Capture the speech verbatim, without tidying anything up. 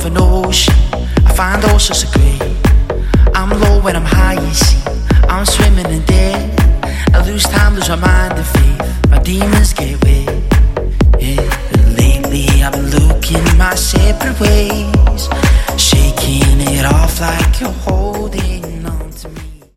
an ocean. I find all sorts of grey. I'm low when I'm high, you see. I'm swimming in dead. I lose time, lose my mind and faith. My demons get way. Yeah. Lately I've been looking my separate ways, shaking it off like a whole